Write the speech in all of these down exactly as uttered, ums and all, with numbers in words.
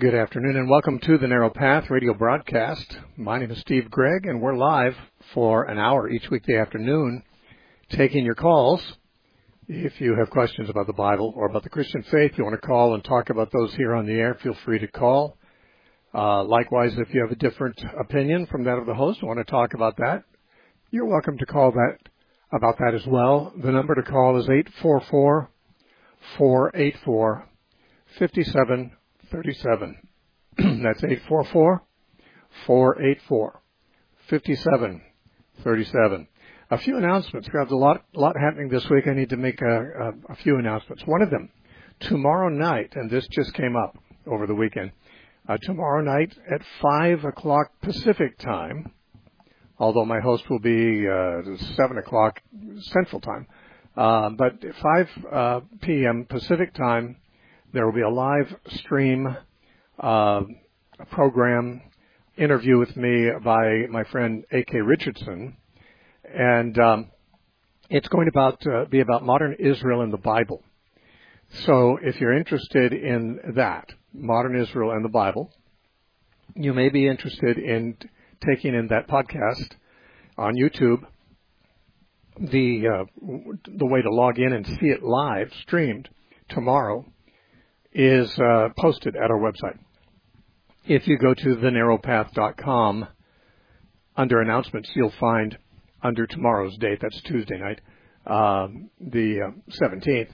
Good afternoon and welcome to the Narrow Path radio broadcast. My name is Steve Gregg and we're live for an hour each weekday afternoon taking your calls. If you have questions about the Bible or about the Christian faith, you want to call and talk about those here on the air, feel free to call. Uh, likewise, if you have a different opinion from that of the host, want to talk about that, you're welcome to call that about that as well. The number to call is eight four four, four eight four, five seven thirty-seven. That's eight four four, four eight four, five seven thirty-seven. A few announcements. We have a lot, lot happening this week. I need to make a, a, a few announcements. One of them, tomorrow night, and this just came up over the weekend, uh, tomorrow night at five o'clock Pacific time, although my host will be uh, seven o'clock Central time, uh, but five uh, p.m. Pacific time, there will be a live stream uh, program interview with me by my friend A K Richardson, and um, it's going to about, uh, be about modern Israel and the Bible. So if you're interested in that, modern Israel and the Bible, you may be interested in taking in that podcast on YouTube. The uh, the way to log in and see it live streamed tomorrow is uh, posted at our website. If you go to the narrow path dot com, under announcements, you'll find under tomorrow's date, that's Tuesday night, um, the uh, seventeenth,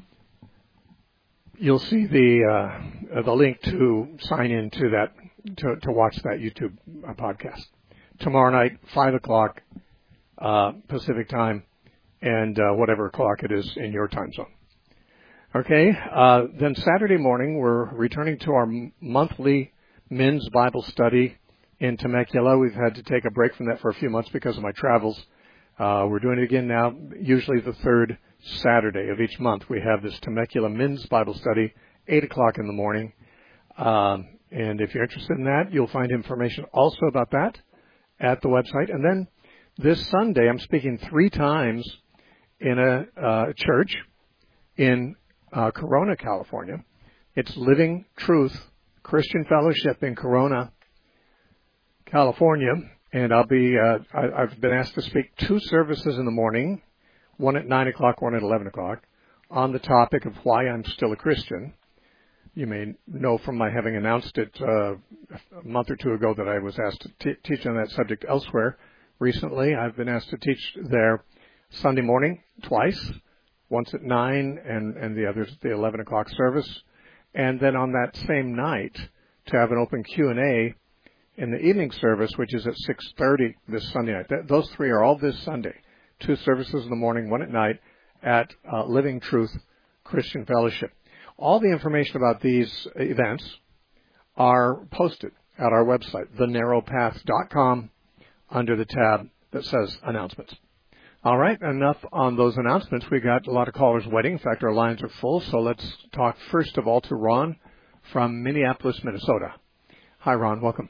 you'll see the uh, the link to sign in to that, to, to watch that YouTube uh, podcast. Tomorrow night, five o'clock uh, Pacific time, and uh, whatever o'clock it is in your time zone. Okay, uh, then Saturday morning, we're returning to our monthly men's Bible study in Temecula. We've had to take a break from that for a few months because of my travels. Uh, we're doing it again now, usually the third Saturday of each month. We have this Temecula men's Bible study, eight o'clock in the morning. Um, and if you're interested in that, you'll find information also about that at the website. And then this Sunday, I'm speaking three times in a uh, church in Uh, Corona, California. It's Living Truth Christian Fellowship in Corona, California, and I'll be, uh, I, I've been asked to speak two services in the morning, one at nine o'clock, one at eleven o'clock, on the topic of why I'm still a Christian. You may know from my having announced it uh, a month or two ago that I was asked to t- teach on that subject elsewhere. Recently, I've been asked to teach there Sunday morning twice, once at nine and, and the others at the eleven o'clock service. And then on that same night, to have an open Q and A in the evening service, which is at six thirty this Sunday night. Th- those three are all this Sunday. Two services in the morning, one at night at uh, Living Truth Christian Fellowship. All the information about these events are posted at our website, the narrow path dot com, under the tab that says Announcements. All right, enough on those announcements. We got a lot of callers waiting. In fact, our lines are full, so let's talk first of all to Ron from Minneapolis, Minnesota. Hi, Ron. Welcome.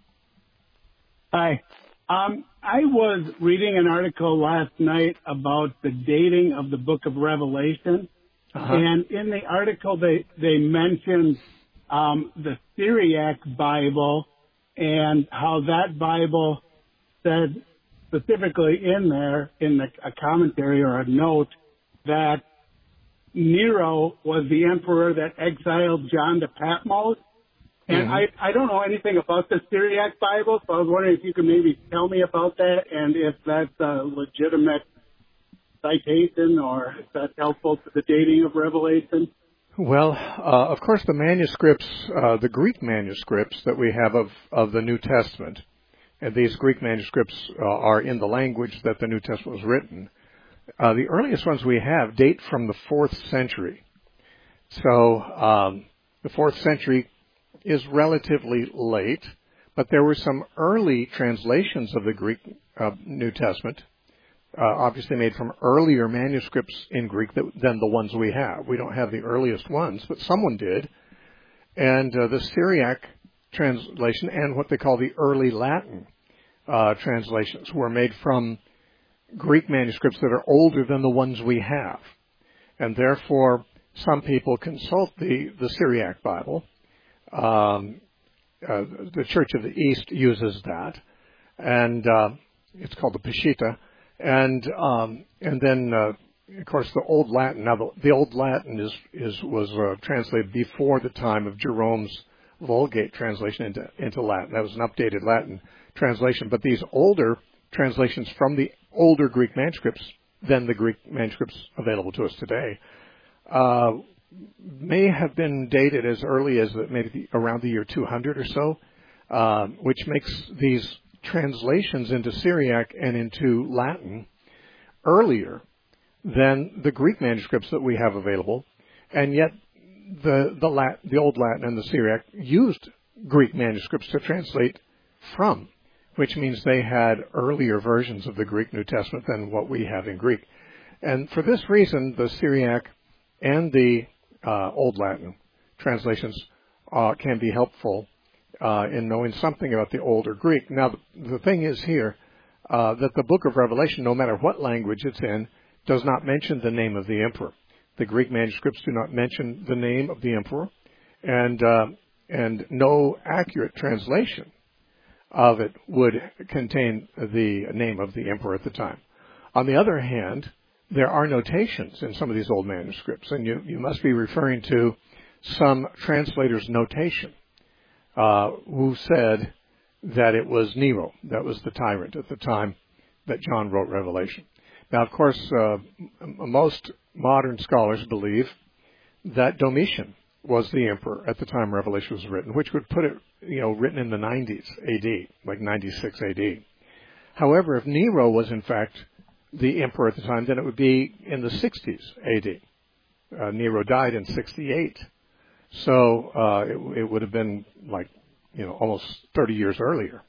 Hi. Um, I was reading an article last night about the dating of the book of Revelation, uh-huh. and in the article they, they mentioned um, the Syriac Bible and how that Bible said specifically in there, in the, a commentary or a note, that Nero was the emperor that exiled John to Patmos. And mm-hmm. I, I don't know anything about the Syriac Bible, so I was wondering if you could maybe tell me about that and if that's a legitimate citation or if that's helpful to the dating of Revelation. Well, uh, of course, the manuscripts, uh, the Greek manuscripts that we have of, of the New Testament, and these Greek manuscripts uh, are in the language that the New Testament was written. Uh, the earliest ones we have date from the fourth century. So um, the fourth century is relatively late, but there were some early translations of the Greek uh, New Testament, uh, obviously made from earlier manuscripts in Greek that, than the ones we have. We don't have the earliest ones, but someone did. And uh, the Syriac translation and what they call the early Latin uh, translations were made from Greek manuscripts that are older than the ones we have. And therefore, some people consult the, the Syriac Bible um, uh, the Church of the East uses that, and uh, it's called the Peshitta, and um, and then uh, of course the Old Latin. Now the, the Old Latin is is was uh, translated before the time of Jerome's Vulgate translation into into Latin. That was an updated Latin translation, but these older translations from the older Greek manuscripts than the Greek manuscripts available to us today uh, may have been dated as early as maybe around the year two hundred or so, uh, which makes these translations into Syriac and into Latin earlier than the Greek manuscripts that we have available, and yet the the, Lat, the Old Latin and the Syriac used Greek manuscripts to translate from, which means they had earlier versions of the Greek New Testament than what we have in Greek. And for this reason, the Syriac and the uh, Old Latin translations uh, can be helpful uh, in knowing something about the older Greek. Now, the, the thing is here uh, that the book of Revelation, no matter what language it's in, does not mention the name of the emperor. The Greek manuscripts do not mention the name of the emperor, and uh, and no accurate translation of it would contain the name of the emperor at the time. On the other hand, there are notations in some of these old manuscripts, and you, you must be referring to some translator's notation uh, who said that it was Nero that was the tyrant at the time that John wrote Revelation. Now, of course, uh, most modern scholars believe that Domitian was the emperor at the time Revelation was written, which would put it, you know, written in the nineties A D, like ninety-six A D. However, if Nero was in fact the emperor at the time, then it would be in the sixties A D. Uh, Nero died in sixty-eight, so uh, it, it would have been like, you know, almost thirty years earlier.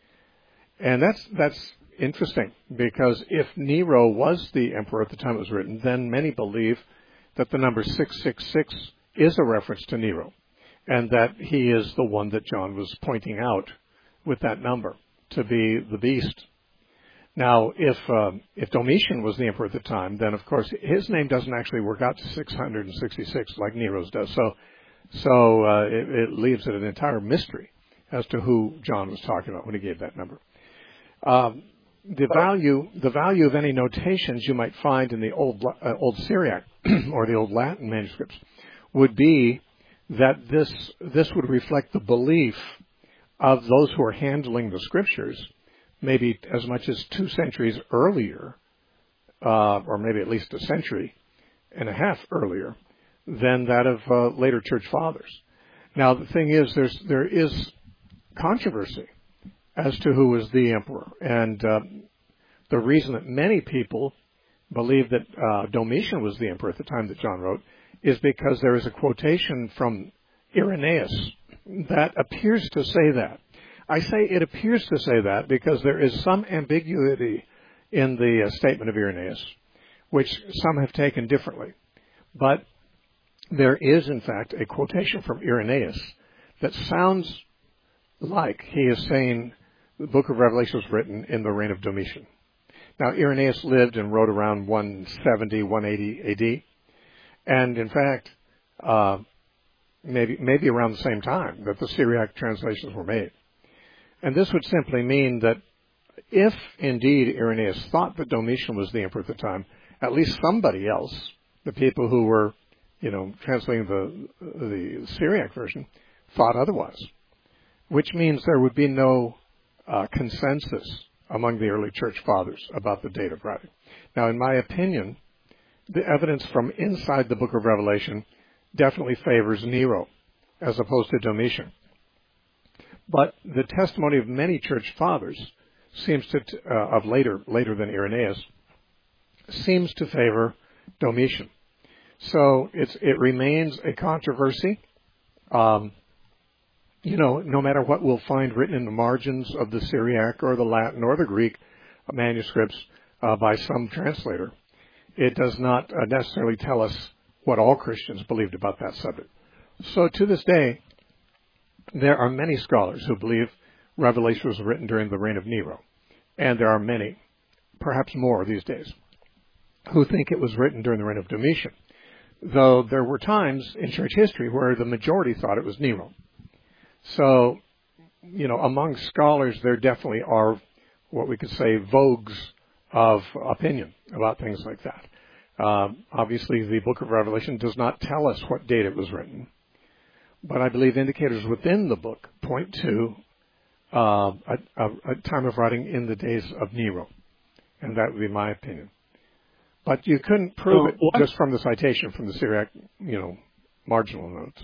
And that's that's interesting, because if Nero was the emperor at the time it was written, then many believe that the number six six six is a reference to Nero, and that he is the one that John was pointing out with that number to be the beast. Now, if uh, if Domitian was the emperor at the time, then of course his name doesn't actually work out to six hundred sixty-six like Nero's does. So, so uh, it, it leaves it an entire mystery as to who John was talking about when he gave that number. Um, the value the value of any notations you might find in the old uh, old Syriac or the old Latin manuscripts would be that this this would reflect the belief of those who are handling the scriptures, maybe as much as two centuries earlier, uh, or maybe at least a century and a half earlier, than that of uh, later church fathers. Now, the thing is, there's there is controversy as to who was the emperor, and uh, the reason that many people believe that uh, Domitian was the emperor at the time that John wrote is because there is a quotation from Irenaeus that appears to say that. I say it appears to say that because there is some ambiguity in the uh, statement of Irenaeus, which some have taken differently. But there is, in fact, a quotation from Irenaeus that sounds like he is saying the book of Revelation was written in the reign of Domitian. Now, Irenaeus lived and wrote around one seventy, one eighty A D, and in fact, uh, maybe maybe around the same time that the Syriac translations were made. And this would simply mean that if indeed Irenaeus thought that Domitian was the emperor at the time, at least somebody else, the people who were, you know, translating the the Syriac version, thought otherwise, which means there would be no uh, consensus among the early church fathers about the date of writing. Now, in my opinion, the evidence from inside the book of Revelation definitely favors Nero as opposed to Domitian. But the testimony of many church fathers seems to, uh, of later, later than Irenaeus, seems to favor Domitian. So it's, it remains a controversy. Um, you know, no matter what we'll find written in the margins of the Syriac or the Latin or the Greek manuscripts uh, by some translator, it does not uh, necessarily tell us what all Christians believed about that subject. So to this day, there are many scholars who believe Revelation was written during the reign of Nero. And there are many, perhaps more these days, who think it was written during the reign of Domitian. Though there were times in church history where the majority thought it was Nero. So, you know, among scholars, there definitely are what we could say vogues of opinion about things like that. Um, obviously, the book of Revelation does not tell us what date it was written, but I believe indicators within the book point to uh, a, a, a time of writing in the days of Nero, and that would be my opinion. But you couldn't prove it just from the citation from the Syriac, you know, marginal notes.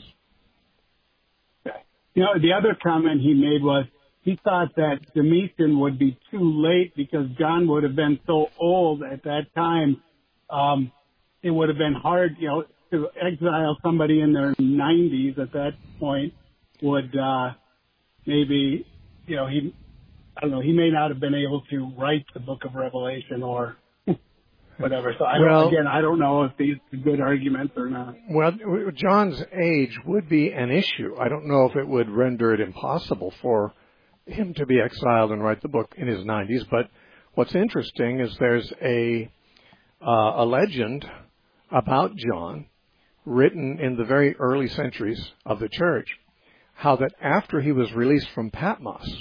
You know, the other comment he made was he thought that Domitian would be too late because John would have been so old at that time. Um, it would have been hard, you know, to exile somebody in their nineties at that point would uh, maybe, you know, he, I don't know, he may not have been able to write the book of Revelation or whatever. So, I well, don't, again, I don't know if these are good arguments or not. Well, John's age would be an issue. I don't know if it would render it impossible for him to be exiled and write the book in his nineties, but what's interesting is there's a uh, a legend about John written in the very early centuries of the church, how that after he was released from Patmos,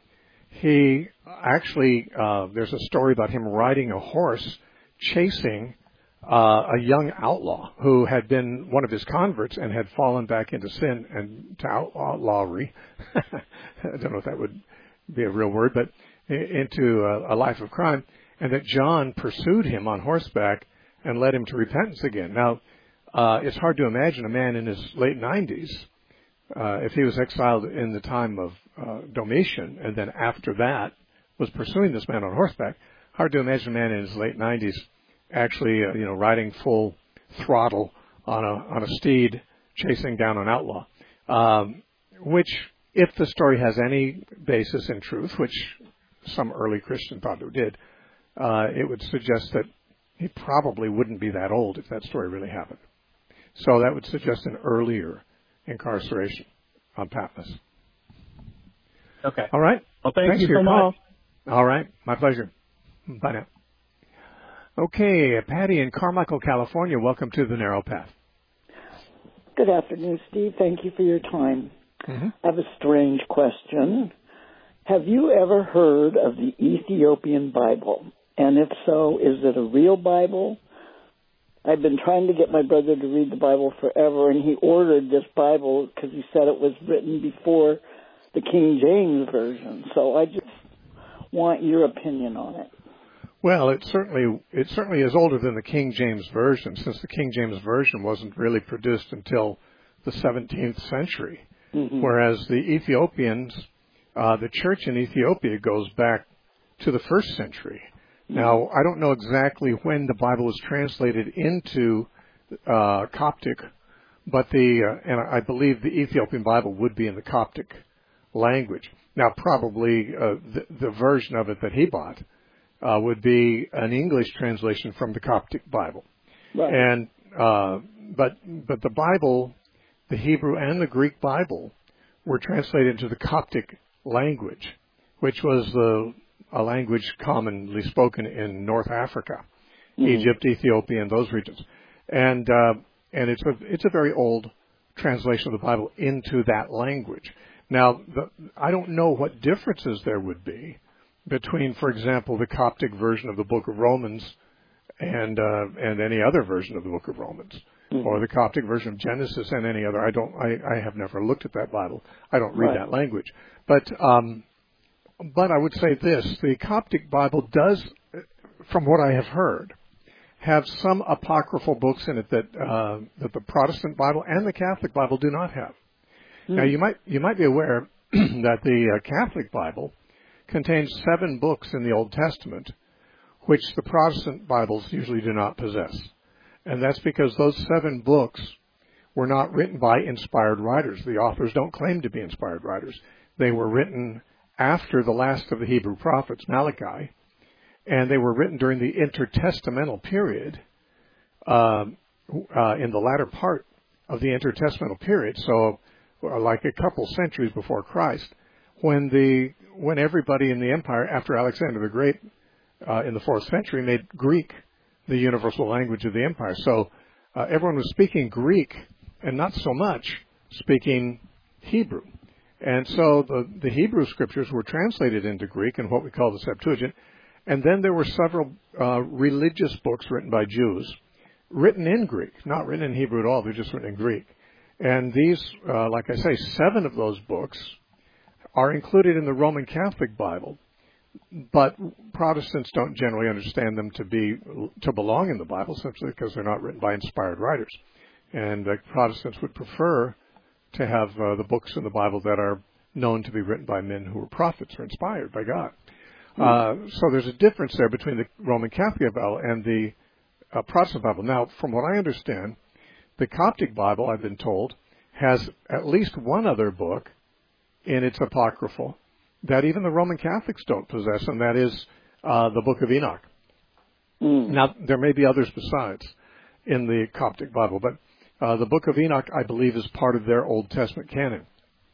he actually, uh, there's a story about him riding a horse chasing uh, a young outlaw who had been one of his converts and had fallen back into sin and to outlawry. I don't know if that would be a real word, but into a, a life of crime, and that John pursued him on horseback and led him to repentance again. Now, uh, it's hard to imagine a man in his late nineties, uh, if he was exiled in the time of uh, Domitian and then after that was pursuing this man on horseback, hard to imagine a man in his late nineties actually, uh, you know, riding full throttle on a on a steed chasing down an outlaw. Um, which, if the story has any basis in truth, which some early Christian probably did, uh, it would suggest that he probably wouldn't be that old if that story really happened. So that would suggest an earlier incarceration on Patmos. Okay. All right. Well, thank Thanks you for your so call. much. All right. My pleasure. Bye now. Okay, Patty in Carmichael, California. Welcome to The Narrow Path. Good afternoon, Steve. Thank you for your time. Mm-hmm. I have a strange question. Have you ever heard of the Ethiopian Bible? And if so, is it a real Bible? I've been trying to get my brother to read the Bible forever, and he ordered this Bible because he said it was written before the King James Version. So I just want your opinion on it. Well, it certainly it certainly is older than the King James Version, since the King James Version wasn't really produced until the seventeenth century, mm-hmm. whereas the Ethiopians, uh, the church in Ethiopia goes back to the first century. Mm-hmm. Now, I don't know exactly when the Bible was translated into uh, Coptic, but the uh, and I believe the Ethiopian Bible would be in the Coptic language. Now, probably uh, the, the version of it that he bought Uh, would be an English translation from the Coptic Bible, right. and uh, but but the Bible, the Hebrew and the Greek Bible, were translated into the Coptic language, which was the a language commonly spoken in North Africa, mm-hmm. Egypt, Ethiopia, and those regions, and uh, and it's a it's a very old translation of the Bible into that language. Now, the, I don't know what differences there would be between, for example, the Coptic version of the Book of Romans and uh, and any other version of the Book of Romans, mm-hmm. or the Coptic version of Genesis and any other. I don't. I, I have never looked at that Bible. I don't read right. that language. But um, but I would say this: the Coptic Bible does, from what I have heard, have some apocryphal books in it that uh, that the Protestant Bible and the Catholic Bible do not have. Mm-hmm. Now, you might you might be aware that the uh, Catholic Bible contains seven books in the Old Testament, which the Protestant Bibles usually do not possess. And that's because those seven books were not written by inspired writers. The authors don't claim to be inspired writers. They were written after the last of the Hebrew prophets, Malachi, and they were written during the intertestamental period, uh, uh, in the latter part of the intertestamental period, so uh, like a couple centuries before Christ, when the when everybody in the empire, after Alexander the Great uh, in the fourth century, made Greek the universal language of the empire. So uh, everyone was speaking Greek and not so much speaking Hebrew. And so the, the Hebrew scriptures were translated into Greek in what we call the Septuagint. And then there were several uh, religious books written by Jews, written in Greek, not written in Hebrew at all. They're just written in Greek. And these, uh, like I say, seven of those books are included in the Roman Catholic Bible. But Protestants don't generally understand them to be to belong in the Bible, simply because they're not written by inspired writers. And uh, Protestants would prefer to have uh, the books in the Bible that are known to be written by men who were prophets or inspired by God. Uh, so there's a difference there between the Roman Catholic Bible and the uh, Protestant Bible. Now, from what I understand, the Coptic Bible, I've been told, has at least one other book in its apocryphal that even the Roman Catholics don't possess, and that is uh, the Book of Enoch. Mm. Now, there may be others besides in the Coptic Bible, but uh, the Book of Enoch, I believe, is part of their Old Testament canon.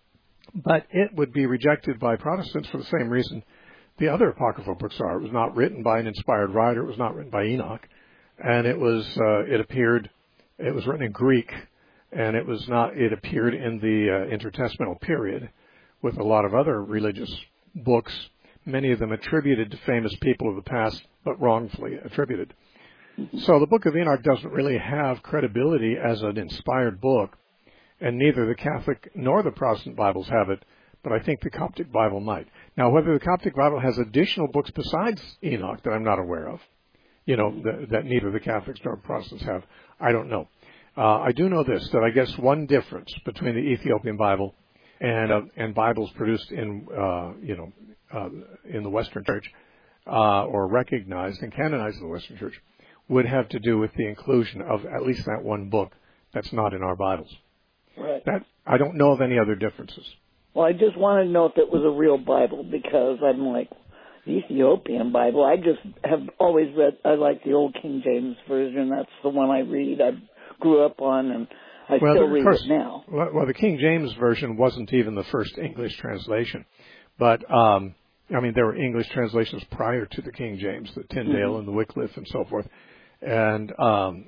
But it would be rejected by Protestants for the same reason the other apocryphal books are. It was not written by an inspired writer. It was not written by Enoch, and it was uh, it appeared it was written in Greek, and it was not it appeared in the uh, intertestamental period, with a lot of other religious books, many of them attributed to famous people of the past, but wrongfully attributed. So the Book of Enoch doesn't really have credibility as an inspired book, and neither the Catholic nor the Protestant Bibles have it, but I think the Coptic Bible might. Now, whether the Coptic Bible has additional books besides Enoch that I'm not aware of, you know, that, that neither the Catholics nor Protestants have, I don't know. Uh, I do know this, that I guess one difference between the Ethiopian Bible and uh, and Bibles produced in uh, you know uh, in the Western Church uh, or recognized and canonized in the Western Church would have to do with the inclusion of at least that one book that's not in our Bibles. Right. That I don't know of any other differences. Well, I just wanted to know if it was a real Bible, because I'm like, the Ethiopian Bible, I just have always read, I like the old King James Version. That's the one I read. I grew up on, and I well, still read course, it now. Well, the King James Version wasn't even the first English translation. But, um, I mean, there were English translations prior to the King James, the Tyndale mm-hmm. and the Wycliffe and so forth. And um,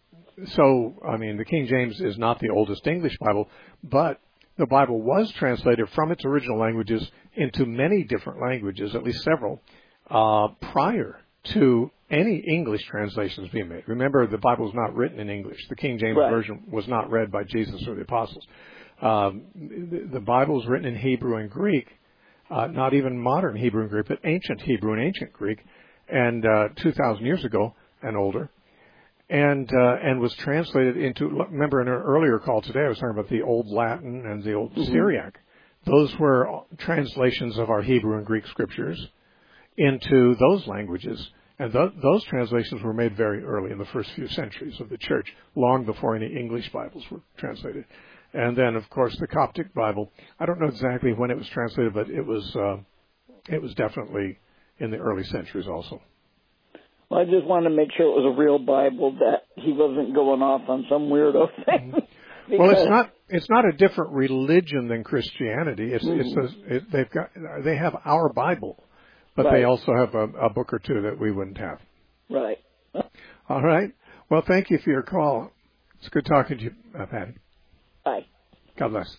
so, I mean, the King James is not the oldest English Bible, but the Bible was translated from its original languages into many different languages, at least several, uh, prior to any English translations being made. Remember, the Bible was not written in English. The King James right. Version was not read by Jesus or the apostles. Um, the, the Bible was written in Hebrew and Greek, uh, not even modern Hebrew and Greek, but ancient Hebrew and ancient Greek, and uh, two thousand years ago and older, and uh, and was translated into, remember in an earlier call today, I was talking about the Old Latin and the Old mm-hmm. Syriac. Those were translations of our Hebrew and Greek scriptures into those languages. And th- those translations were made very early in the first few centuries of the church, long before any English Bibles were translated. And then, of course, the Coptic Bible, I don't know exactly when it was translated, but it was uh, it was definitely in the early centuries also. Well, I just wanted to make sure it was a real Bible, that he wasn't going off on some weirdo thing. Mm-hmm. Well, it's not it's not a different religion than Christianity. It's, mm-hmm. it's a, it, they've got they have our Bible. But right. they also have a, a book or two that we wouldn't have. Right. All right. Well, thank you for your call. It's good talking to you, uh, Patty. Bye. God bless.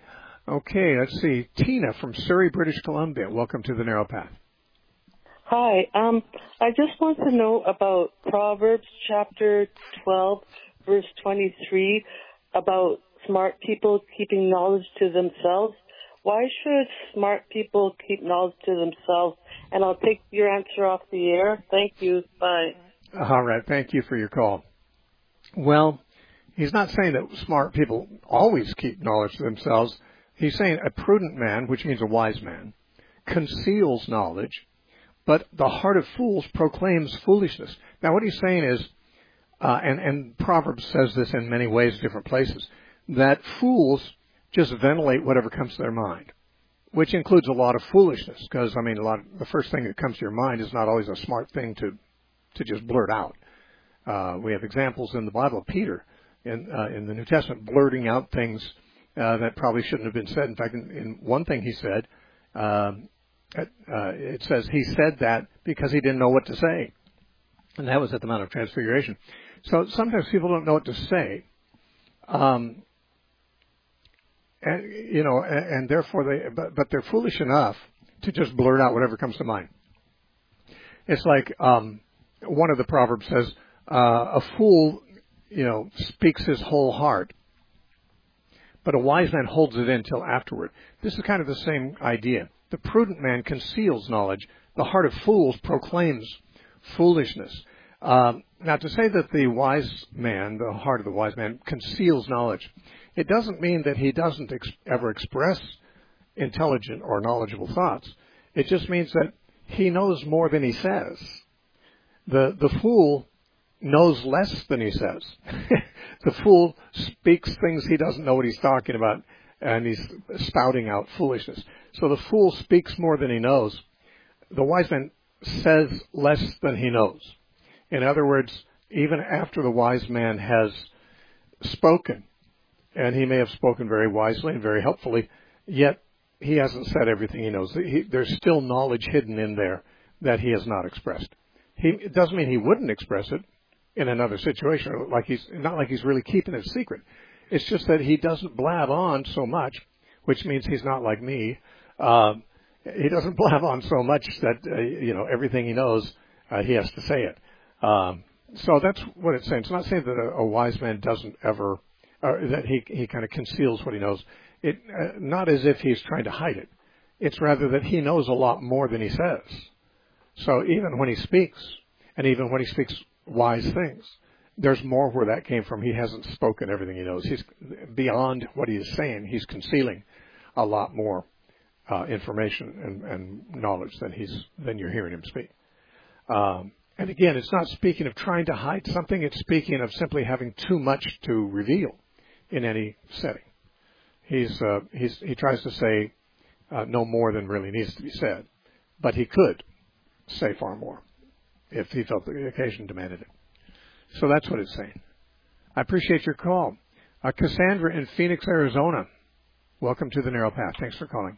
Okay, let's see. Tina from Surrey, British Columbia. Welcome to the Narrow Path. Hi. Um, I just want to know about Proverbs chapter twelve, verse twenty-three, about smart people keeping knowledge to themselves. Why should smart people keep knowledge to themselves? And I'll take your answer off the air. Thank you. Bye. All right. Thank you for your call. Well, he's not saying that smart people always keep knowledge to themselves. He's saying a prudent man, which means a wise man, conceals knowledge, but the heart of fools proclaims foolishness. Now, what he's saying is, uh, and, and Proverbs says this in many ways, different places, that fools just ventilate whatever comes to their mind, which includes a lot of foolishness, because, I mean, a lot of, the first thing that comes to your mind is not always a smart thing to to just blurt out. Uh, we have examples in the Bible of Peter in, uh, in the New Testament blurting out things uh, that probably shouldn't have been said. In fact, in, in one thing he said, um, uh, it says he said that because he didn't know what to say, and that was at the Mount of Transfiguration. So sometimes people don't know what to say. Um and you know, and, and therefore they, but, but they're foolish enough to just blurt out whatever comes to mind. It's like um, one of the proverbs says, uh, "A fool, you know, speaks his whole heart, but a wise man holds it in till afterward." This is kind of the same idea. The prudent man conceals knowledge. The heart of fools proclaims foolishness. Um, now, to say that the wise man, the heart of the wise man, conceals knowledge, it doesn't mean that he doesn't ex- ever express intelligent or knowledgeable thoughts. It just means that he knows more than he says. The the fool knows less than he says. The fool speaks things he doesn't know what he's talking about, and he's spouting out foolishness. So the fool speaks more than he knows. The wise man says less than he knows. In other words, even after the wise man has spoken, and he may have spoken very wisely and very helpfully, yet he hasn't said everything he knows. He, there's still knowledge hidden in there that he has not expressed. He, it doesn't mean he wouldn't express it in another situation, like he's not like he's really keeping it secret. It's just that he doesn't blab on so much, which means he's not like me. Um, he doesn't blab on so much that uh, you know everything he knows, uh, he has to say it. Um, so that's what it's saying. It's not saying that a, a wise man doesn't ever, uh, that he he kind of conceals what he knows. It uh, not as if he's trying to hide it. It's rather that he knows a lot more than he says. So even when he speaks, and even when he speaks wise things, there's more where that came from. He hasn't spoken everything he knows. He's beyond what he is saying. He's concealing a lot more uh, information and, and knowledge than he's than you're hearing him speak. Um, And again, it's not speaking of trying to hide something. It's speaking of simply having too much to reveal in any setting. He's, uh, he's, he tries to say uh, no more than really needs to be said. But he could say far more if he felt the occasion demanded it. So that's what it's saying. I appreciate your call. Uh, Cassandra in Phoenix, Arizona. Welcome to the Narrow Path. Thanks for calling.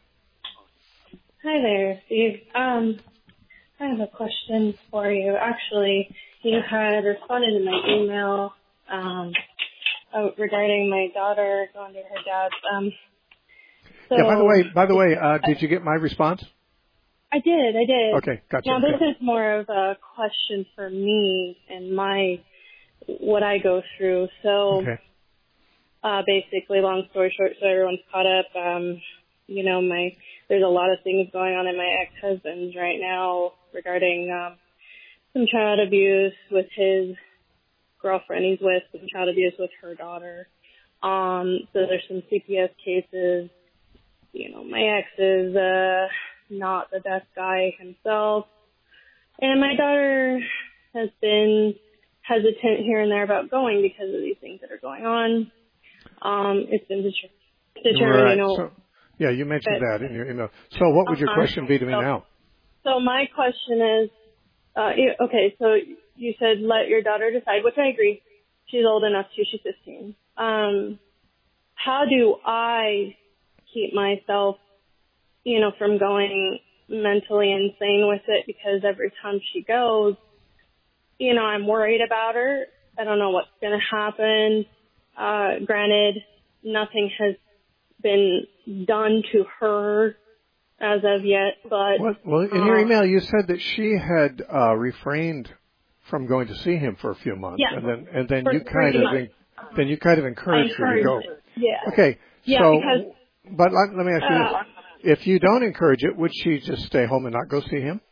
Hi there, Steve. Um, I have a question for you. Actually, you had responded to my email um, uh, regarding my daughter going to her dad's. Um, so, yeah. By the way, by the way, uh, did you get my response? I did. I did. Okay, gotcha. Now, this okay. is more of a question for me and my what I go through. So, okay. uh, basically, long story short, so everyone's caught up. Um, you know, my there's a lot of things going on in my ex-husband's right now regarding um, some child abuse with his girlfriend he's with, some child abuse with her daughter. Um, so there's some C P S cases. You know, my ex is uh, not the best guy himself. And my daughter has been hesitant here and there about going because of these things that are going on. Um, it's been det- determined, right. you know. So, yeah, you mentioned but, that in your email. So what would your uh-huh. question be to me so, now? So my question is, uh, okay, so you said let your daughter decide, which I agree. She's old enough to, she's fifteen. Um, how do I keep myself, you know, from going mentally insane with it? Because every time she goes, you know, I'm worried about her. I don't know what's going to happen. Uh, granted, nothing has been done to her as of yet, but... Well, well in uh, your email, you said that she had uh, refrained from going to see him for a few months, yeah, and then and then for, you kind of in, then you kind of encouraged her to go. It. Yeah. Okay. Yeah, so, because, but let, let me ask you uh, this: if you don't encourage it, would she just stay home and not go see him?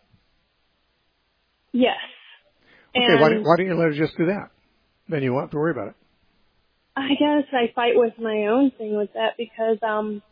Yes. Okay. And why don't, why don't you let her just do that? Then you won't have to worry about it. I guess I fight with my own thing with that because um,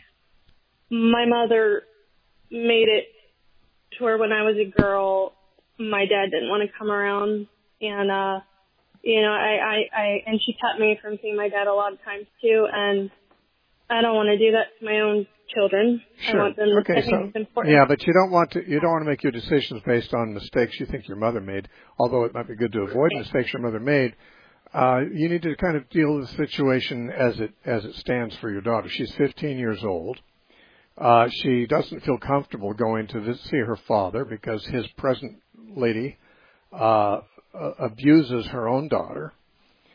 my mother made it to where when I was a girl, my dad didn't want to come around, and uh, you know, I, I, I, and she kept me from seeing my dad a lot of times too, and I don't want to do that to my own children. Sure. I want them. Okay. I think So it's important. yeah, but you don't want to. You don't want to make your decisions based on mistakes you think your mother made. Although it might be good to avoid mistakes your mother made. Uh, you need to kind of deal with the situation as it as it stands for your daughter. She's fifteen years old. Uh, she doesn't feel comfortable going to visit, see her father because his present lady uh, uh, abuses her own daughter.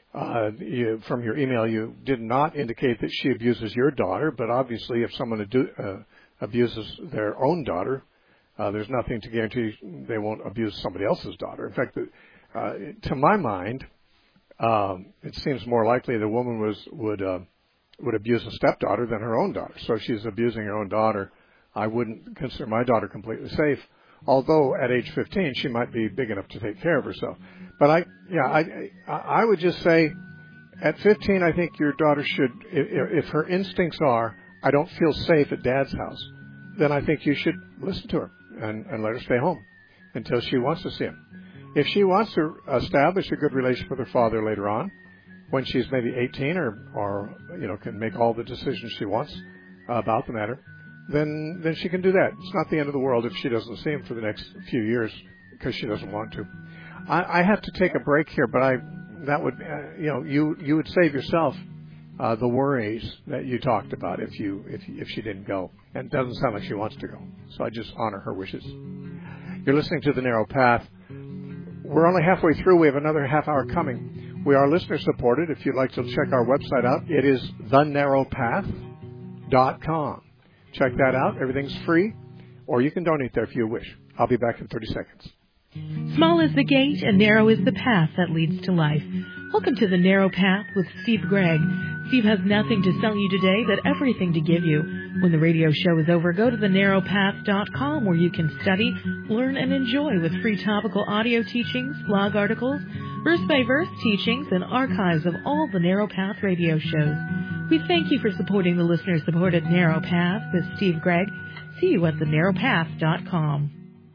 Uh, you, from your email, you did not indicate that she abuses your daughter, but obviously if someone adu- uh, abuses their own daughter, uh, there's nothing to guarantee they won't abuse somebody else's daughter. In fact, uh, to my mind, um, it seems more likely the woman was would uh, would abuse a stepdaughter than her own daughter. So if she's abusing her own daughter, I wouldn't consider my daughter completely safe. Although at age fifteen, she might be big enough to take care of herself. But I, yeah, I, I would just say, at fifteen, I think your daughter should, if, if her instincts are, I don't feel safe at Dad's house, then I think you should listen to her and, and let her stay home until she wants to see him. If she wants to establish a good relationship with her father later on, when she's maybe eighteen or, or you know, can make all the decisions she wants about the matter, then then she can do that. It's not the end of the world if she doesn't see him for the next few years because she doesn't want to. I, I have to take a break here, but I that would uh, you know you you would save yourself uh, the worries that you talked about if you if if she didn't go, and it doesn't sound like she wants to go. So I just honor her wishes. You're listening to The Narrow Path. We're only halfway through. We have another half hour coming. We are listener supported. If you'd like to check our website out, it is the narrow path dot com. Check that out. Everything's free, or you can donate there if you wish. I'll be back in thirty seconds. Small is the gate and narrow is the path that leads to life. Welcome to The Narrow Path with Steve Gregg. Steve has nothing to sell you today, but everything to give you. When the radio show is over, go to the narrow path dot com where you can study, learn, and enjoy with free topical audio teachings, blog articles, verse-by-verse teachings, and archives of all the Narrow Path radio shows. We thank you for supporting the listener-supported Narrow Path with Steve Gregg. See you at the narrow path dot com.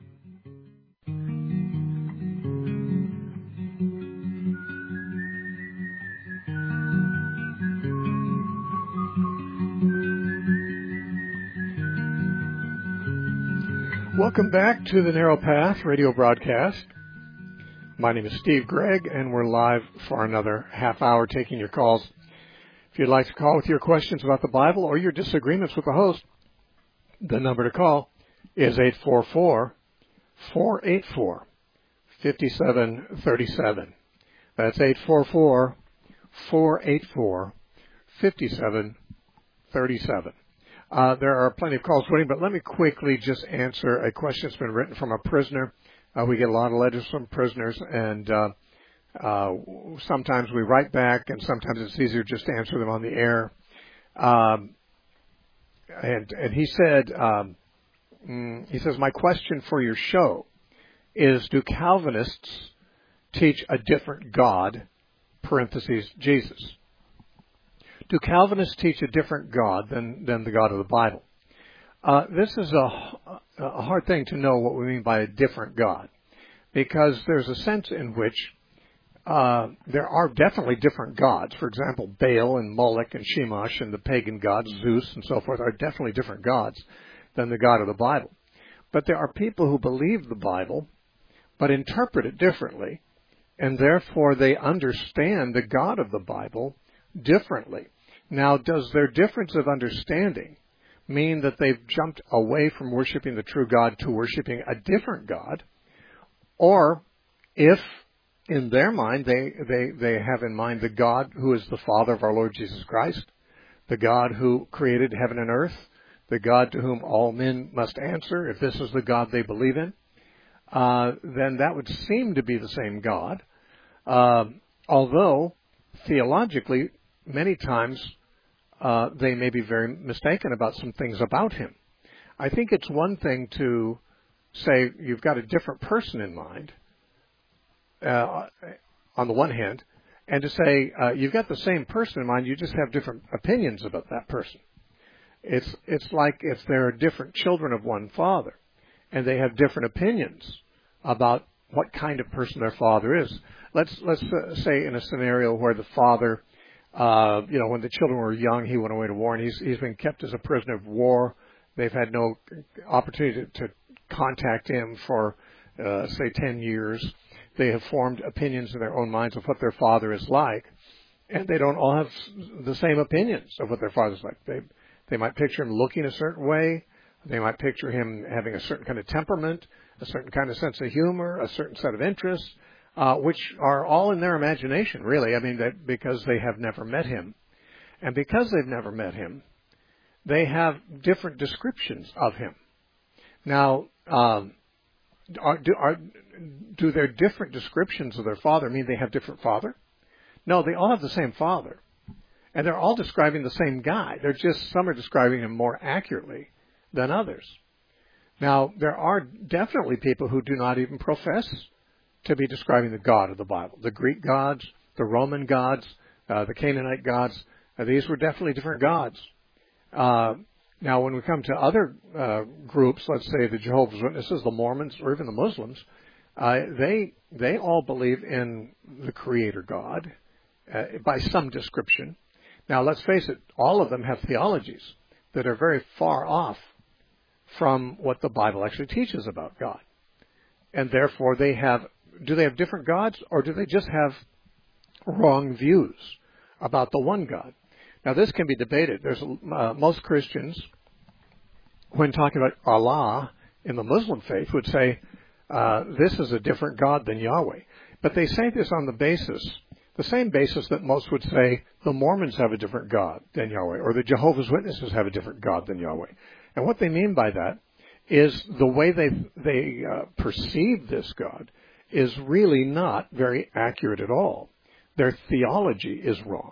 Welcome back to the Narrow Path radio broadcast. My name is Steve Gregg, and we're live for another half hour taking your calls. If you'd like to call with your questions about the Bible or your disagreements with the host, the number to call is eight four four, four eight four, five seven three seven. That's eight four four, four eight four, five seven three seven. Uh, there are plenty of calls waiting, but let me quickly just answer a question that's been written from a prisoner. Uh, we get a lot of letters from prisoners, and uh, uh, sometimes we write back, and sometimes it's easier just to answer them on the air. Um, and, and he said, um, mm, he says, my question for your show is, do Calvinists teach a different God, parentheses, Jesus? Do Calvinists teach a different God than, than the God of the Bible? Uh, this is a, a hard thing to know what we mean by a different God, because there's a sense in which uh, there are definitely different gods. For example, Baal and Moloch and Shamash and the pagan gods, Zeus and so forth, are definitely different gods than the God of the Bible. But there are people who believe the Bible but interpret it differently, and therefore they understand the God of the Bible differently. Now, does their difference of understanding mean that they've jumped away from worshiping the true God to worshiping a different God? Or if, in their mind, they, they, they have in mind the God who is the Father of our Lord Jesus Christ, the God who created heaven and earth, the God to whom all men must answer, if this is the God they believe in, uh, then that would seem to be the same God. Uh, although, theologically, many times uh, they may be very mistaken about some things about him. I think it's one thing to say you've got a different person in mind, uh, on the one hand, and to say uh, you've got the same person in mind, you just have different opinions about that person. It's it's like if there are different children of one father, and they have different opinions about what kind of person their father is. Let's let's uh, say in a scenario where the father, uh, you know, when the children were young, he went away to war, and he's he's been kept as a prisoner of war. They've had no opportunity to, to contact him for, uh, say, ten years. They have formed opinions in their own minds of what their father is like, and they don't all have the same opinions of what their father's like. They they might picture him looking a certain way. They might picture him having a certain kind of temperament, a certain kind of sense of humor, a certain set of interests. uh, which are all in their imagination, really. I mean, they, because they have never met him. And because they've never met him, they have different descriptions of him. Now, um, are, do, are, do their different descriptions of their father mean they have different father? No, they all have the same father. And they're all describing the same guy. They're just, some are describing him more accurately than others. Now, there are definitely people who do not even profess to be describing the God of the Bible. The Greek gods, the Roman gods, uh, the Canaanite gods, uh, these were definitely different gods. Uh, now, when we come to other uh, groups, let's say the Jehovah's Witnesses, the Mormons, or even the Muslims, uh, they they all believe in the Creator God uh, by some description. Now, let's face it, all of them have theologies that are very far off from what the Bible actually teaches about God. And therefore, they have, do they have different gods, or do they just have wrong views about the one God? Now, this can be debated. There's uh, most Christians, when talking about Allah in the Muslim faith, would say, uh, this is a different God than Yahweh. But they say this on the basis, the same basis that most would say the Mormons have a different God than Yahweh, or the Jehovah's Witnesses have a different God than Yahweh. And what they mean by that is the way they they uh, perceive this God is really not very accurate at all. Their theology is wrong.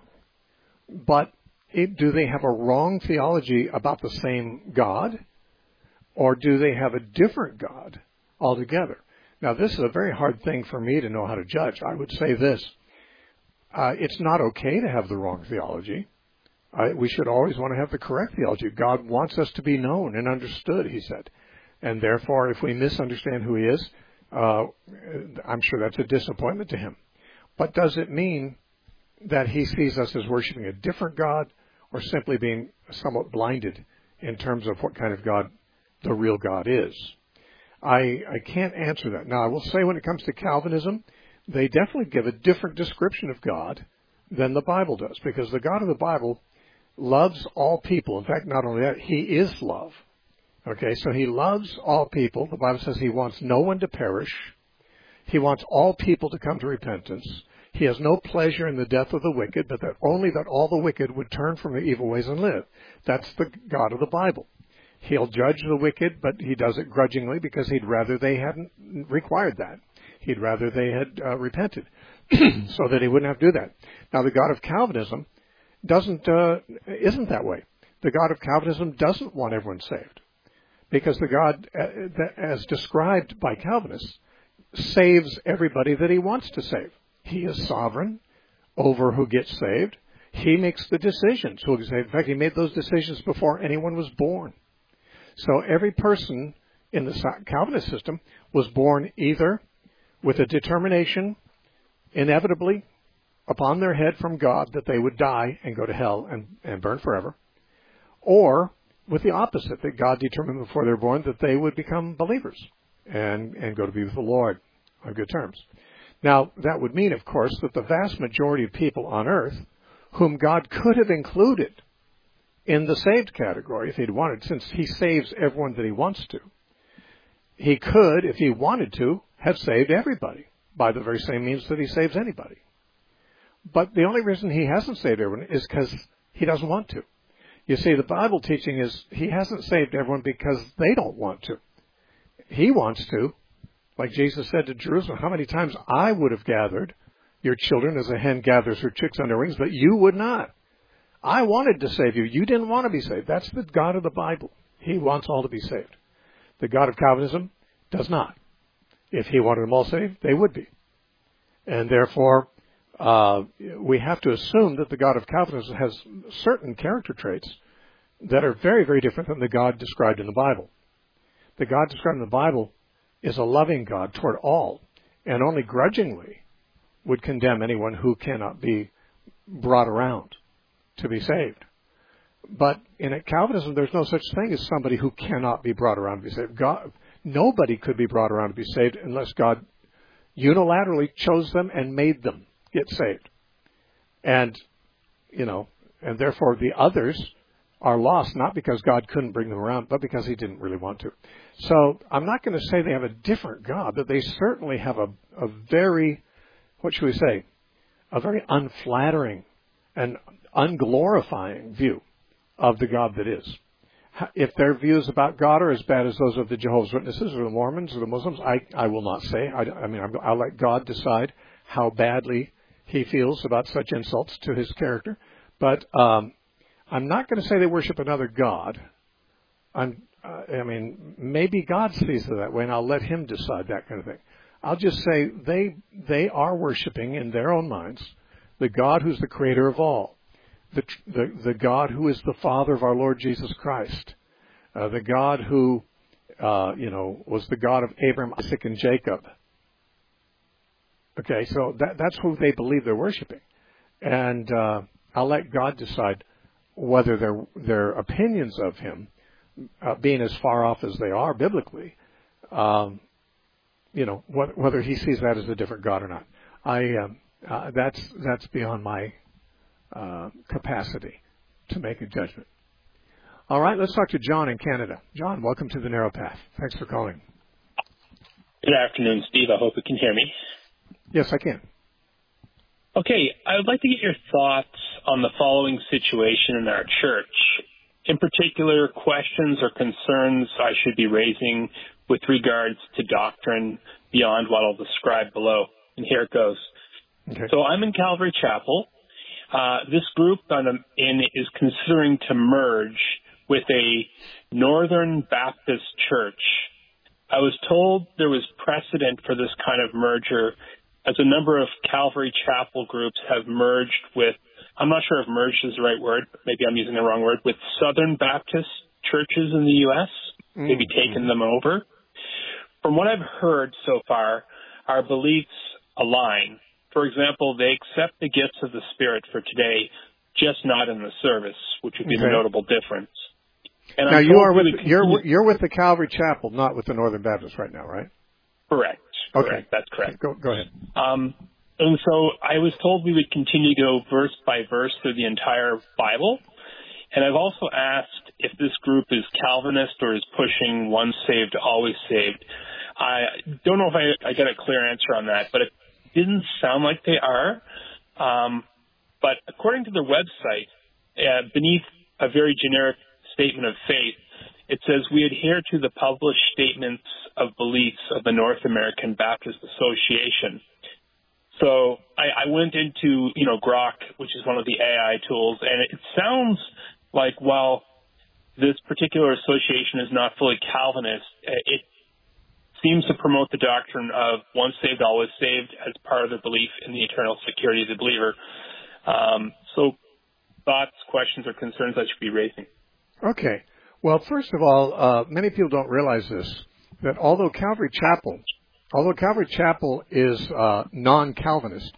But it, do they have a wrong theology about the same God, or do they have a different God altogether? Now, this is a very hard thing for me to know how to judge. I would say this. Uh, it's not okay to have the wrong theology. Uh, we should always want to have the correct theology. God wants us to be known and understood, he said. And therefore, if we misunderstand who he is, uh, I'm sure that's a disappointment to him. But does it mean that he sees us as worshiping a different God, or simply being somewhat blinded in terms of what kind of God the real God is? I, I can't answer that. Now, I will say when it comes to Calvinism, they definitely give a different description of God than the Bible does, because the God of the Bible loves all people. In fact, not only that, he is love. Okay, so he loves all people. The Bible says he wants no one to perish. He wants all people to come to repentance. He has no pleasure in the death of the wicked, but that only that all the wicked would turn from their evil ways and live. That's the God of the Bible. He'll judge the wicked, but he does it grudgingly because he'd rather they hadn't required that. He'd rather they had uh, repented so that he wouldn't have to do that. Now, the God of Calvinism doesn't uh, isn't that way. The God of Calvinism doesn't want everyone saved, because the God, uh, that, as described by Calvinists, saves everybody that he wants to save. He is sovereign over who gets saved. He makes the decisions who gets saved. In fact, he made those decisions before anyone was born. So every person in the Calvinist system was born either with a determination, inevitably, upon their head from God that they would die and go to hell and, and burn forever, or with the opposite, that God determined before they were born that they would become believers and, and go to be with the Lord on good terms. Now, that would mean, of course, that the vast majority of people on earth, whom God could have included in the saved category if he'd wanted, since he saves everyone that he wants to, he could, if he wanted to, have saved everybody by the very same means that he saves anybody. But the only reason he hasn't saved everyone is because he doesn't want to. You see, the Bible teaching is he hasn't saved everyone because they don't want to. He wants to. Like Jesus said to Jerusalem, how many times I would have gathered your children as a hen gathers her chicks under wings, but you would not. I wanted to save you. You didn't want to be saved. That's the God of the Bible. He wants all to be saved. The God of Calvinism does not. If he wanted them all saved, they would be. And therefore, uh, we have to assume that the God of Calvinism has certain character traits that are very, very different than the God described in the Bible. The God described in the Bible is a loving God toward all, and only grudgingly would condemn anyone who cannot be brought around to be saved. But in Calvinism, there's no such thing as somebody who cannot be brought around to be saved. God, nobody could be brought around to be saved unless God unilaterally chose them and made them get saved. And, you know, and therefore the others are lost, not because God couldn't bring them around, but because he didn't really want to. So I'm not going to say they have a different God, but they certainly have a, a very what should we say, a very unflattering and unglorifying view of the God that is. If their views about God are as bad as those of the Jehovah's Witnesses or the Mormons or the Muslims, I, I will not say. I, I mean, I'll let God decide how badly he feels about such insults to his character. But um, I'm not going to say they worship another God. I'm, uh, I mean, maybe God sees it that way, and I'll let him decide that kind of thing. I'll just say they they are worshiping in their own minds the God who's the creator of all. The, the the God who is the Father of our Lord Jesus Christ, uh, the God who, uh, you know, was the God of Abraham, Isaac, and Jacob. Okay, so that that's who they believe they're worshiping, and uh, I'll let God decide whether their their opinions of him, uh, being as far off as they are biblically, um, you know, wh- whether he sees that as a different God or not. I um, uh, that's that's beyond my Uh, capacity to make a judgment. All right, let's talk to John in Canada. John, welcome to the Narrow Path. Thanks for calling. Good afternoon, Steve. I hope you can hear me. Yes, I can. Okay, I would like to get your thoughts on the following situation in our church. In particular, questions or concerns I should be raising with regards to doctrine beyond what I'll describe below. And here it goes. Okay. So I'm in Calvary Chapel. Uh, this group on a, in, is considering to merge with a Northern Baptist church. I was told there was precedent for this kind of merger, as a number of Calvary Chapel groups have merged with, I'm not sure if merged is the right word, but maybe I'm using the wrong word, with Southern Baptist churches in the U S, mm-hmm. maybe taken them over. From what I've heard so far, our beliefs align. For example, they accept the gifts of the Spirit for today, just not in the service, which would be okay. The notable difference. And now I'm you are with really you're you're with the Calvary Chapel, not with the Northern Baptist right now, right? Correct. Okay, correct. That's correct. Go go ahead. Um, and so I was told we would continue to go verse by verse through the entire Bible, and I've also asked if this group is Calvinist or is pushing once saved, always saved. I don't know if I, I get a clear answer on that, but it didn't sound like they are. Um, but according to the website, uh, beneath a very generic statement of faith, it says we adhere to the published statements of beliefs of the North American Baptist Association. So I, I went into, you know, Grok, which is one of the A I tools, and it sounds like while this particular association is not fully Calvinist, it seems to promote the doctrine of once saved, always saved as part of the belief in the eternal security of the believer. Um, so thoughts, questions, or concerns I should be raising? Okay. Well, first of all, uh, many people don't realize this, that although Calvary Chapel, although Calvary Chapel is uh, non-Calvinist,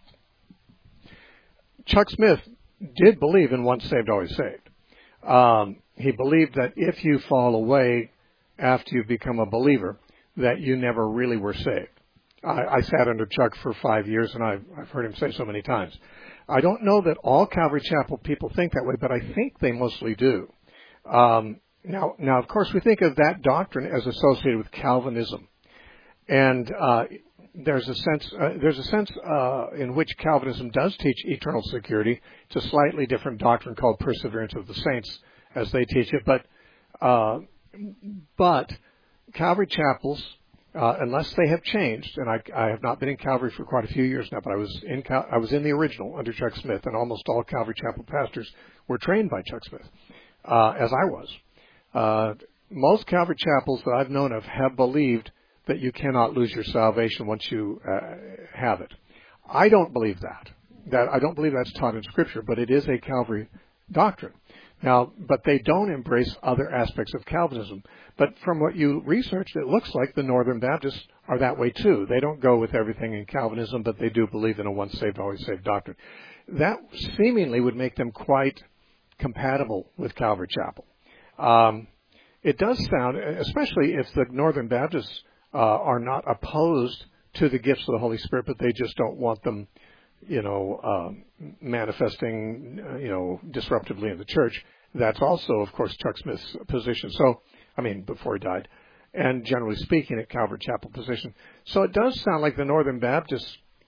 Chuck Smith did believe in once saved, always saved. Um, he believed that if you fall away after you become a believer, that you never really were saved. I, I sat under Chuck for five years, and I've, I've heard him say so many times. I don't know that all Calvary Chapel people think that way, but I think they mostly do. Um, now, now, of course, we think of that doctrine as associated with Calvinism, and uh, there's a sense uh, there's a sense uh, in which Calvinism does teach eternal security. It's a slightly different doctrine called perseverance of the saints, as they teach it, but uh, but Calvary Chapels, uh, unless they have changed, and I, I have not been in Calvary for quite a few years now, but I was in Cal- I was in the original under Chuck Smith, and almost all Calvary Chapel pastors were trained by Chuck Smith, uh, as I was. Uh, most Calvary Chapels that I've known of have believed that you cannot lose your salvation once you uh, have it. I don't believe that. That I don't believe that's taught in Scripture, but it is a Calvary doctrine. Now, but they don't embrace other aspects of Calvinism. But from what you researched, it looks like the Northern Baptists are that way too. They don't go with everything in Calvinism, but they do believe in a once saved, always saved doctrine. That seemingly would make them quite compatible with Calvary Chapel. Um, it does sound, especially if the Northern Baptists uh, are not opposed to the gifts of the Holy Spirit, but they just don't want them, you know, um, manifesting, uh, you know, disruptively in the church. That's also, of course, Chuck Smith's position. So, I mean, before he died, and generally speaking, at Calvary Chapel position. So it does sound like the Northern Baptists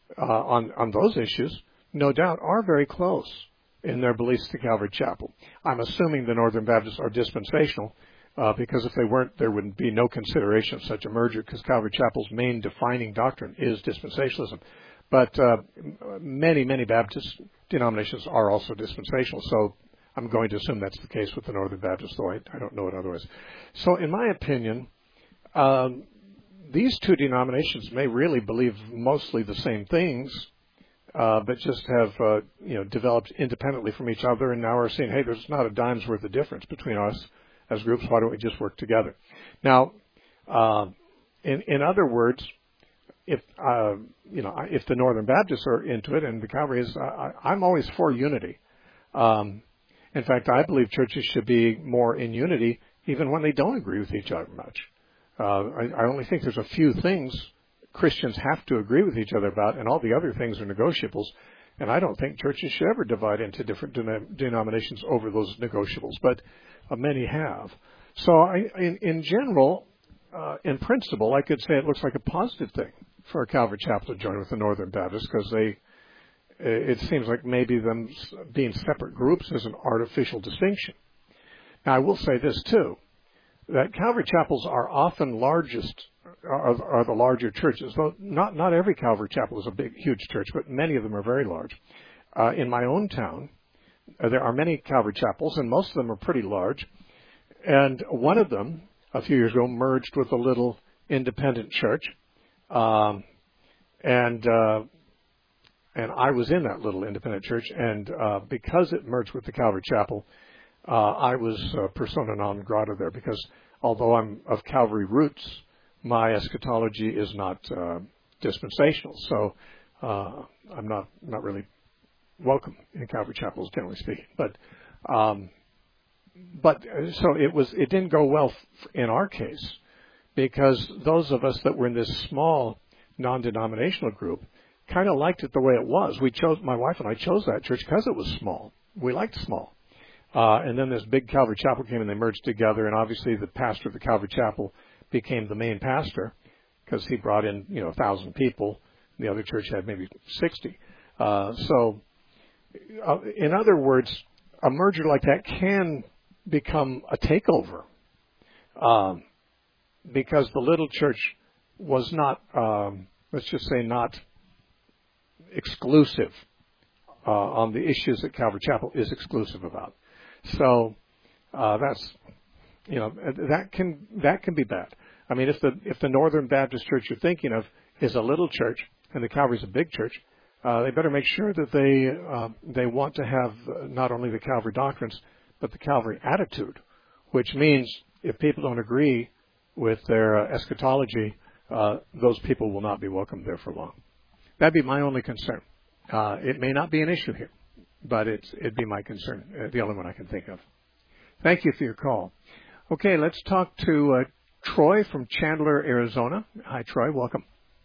uh, on, on those issues, no doubt, are very close in their beliefs to Calvary Chapel. I'm assuming the Northern Baptists are dispensational, uh, because if they weren't, there would be no consideration of such a merger, because Calvary Chapel's main defining doctrine is dispensationalism. But uh, many, many Baptist denominations are also dispensational, so I'm going to assume that's the case with the Northern Baptists, though I, I don't know it otherwise. So in my opinion, um, these two denominations may really believe mostly the same things, uh, but just have uh, you know developed independently from each other, and now are saying, hey, there's not a dime's worth of difference between us as groups. Why don't we just work together? Now, uh, in in other words, if uh, you know if the Northern Baptists are into it and the Calvary is, I, I'm always for unity. Um, in fact, I believe churches should be more in unity even when they don't agree with each other much. Uh, I, I only think there's a few things Christians have to agree with each other about, and all the other things are negotiables. And I don't think churches should ever divide into different den- denominations over those negotiables, but uh, many have. So I, in, in general, uh, in principle, I could say it looks like a positive thing for a Calvary Chapel to join with the Northern Baptists, because they, it seems like maybe them being separate groups is an artificial distinction. Now, I will say this, too, that Calvary Chapels are often largest, are, are the larger churches. Though not, not every Calvary Chapel is a big, huge church, but many of them are very large. Uh, in my own town, uh, there are many Calvary Chapels, and most of them are pretty large. And one of them, a few years ago, merged with a little independent church. Um, and uh, and I was in that little independent church, and uh, because it merged with the Calvary Chapel, uh, I was uh, persona non grata there, because although I'm of Calvary roots, my eschatology is not uh, dispensational, so uh, I'm not not really welcome in Calvary Chapels, generally speaking. But um, but so it was. It didn't go well f- in our case, because those of us that were in this small non-denominational group kind of liked it the way it was. We chose, my wife and I chose that church because it was small. We liked small. Uh, and then this big Calvary Chapel came, and they merged together. And obviously, the pastor of the Calvary Chapel became the main pastor, because he brought in, you know, a thousand people. The other church had maybe sixty. Uh, so, uh, in other words, a merger like that can become a takeover, um, because the little church was not, um, let's just say, not exclusive uh, on the issues that Calvary Chapel is exclusive about. So uh, that's, you know, that can that can be bad. I mean, if the if the Northern Baptist Church you're thinking of is a little church and the Calvary's a big church, uh, they better make sure that they uh, they want to have not only the Calvary doctrines but the Calvary attitude, which means if people don't agree with their uh, eschatology, uh, those people will not be welcome there for long. That'd be my only concern. Uh, it may not be an issue here, but it's, it'd be my concern, uh, the only one I can think of. Thank you for your call. Okay, let's talk to uh, Troy from Chandler, Arizona. Hi, Troy. Welcome.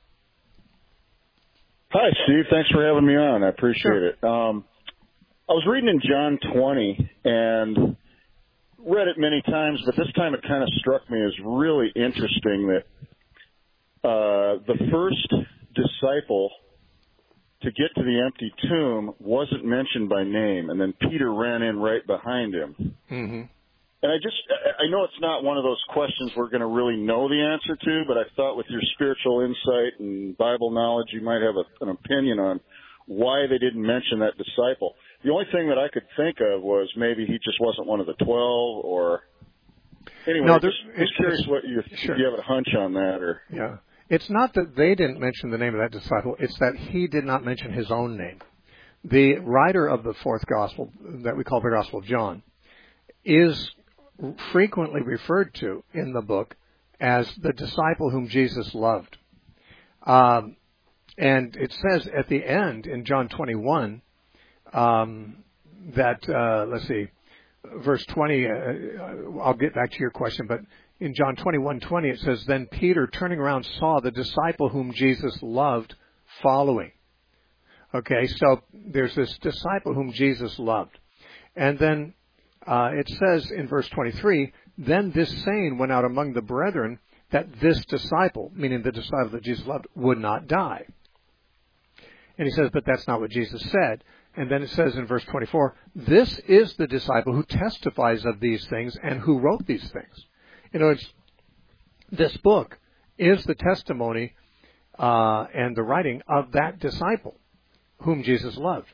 Hi, Steve. Thanks for having me on. I appreciate Sure. it. Um, I was reading in John twenty and read it many times, but this time it kind of struck me as really interesting that uh, the first disciple to get to the empty tomb wasn't mentioned by name, and then Peter ran in right behind him. Mm-hmm. And I just, I know it's not one of those questions we're going to really know the answer to, but I thought with your spiritual insight and Bible knowledge, you might have a, an opinion on why they didn't mention that disciple. The only thing that I could think of was maybe he just wasn't one of the twelve, or anyway, no, just, just curious what you, sure. if you have a hunch on that. Or yeah. It's not that they didn't mention the name of that disciple. It's that he did not mention his own name. The writer of the fourth gospel, that we call the Gospel of John, is frequently referred to in the book as the disciple whom Jesus loved. Um, and it says at the end in John twenty-one um, that, uh, let's see, verse twenty, uh, I'll get back to your question, but in John twenty-one twenty, it says, then Peter, turning around, saw the disciple whom Jesus loved following. Okay, so there's this disciple whom Jesus loved. And then uh, it says in verse twenty-three, then this saying went out among the brethren that this disciple, meaning the disciple that Jesus loved, would not die. And he says, but that's not what Jesus said. And then it says in verse twenty-four, this is the disciple who testifies of these things and who wrote these things. In other words, this book is the testimony uh, and the writing of that disciple whom Jesus loved.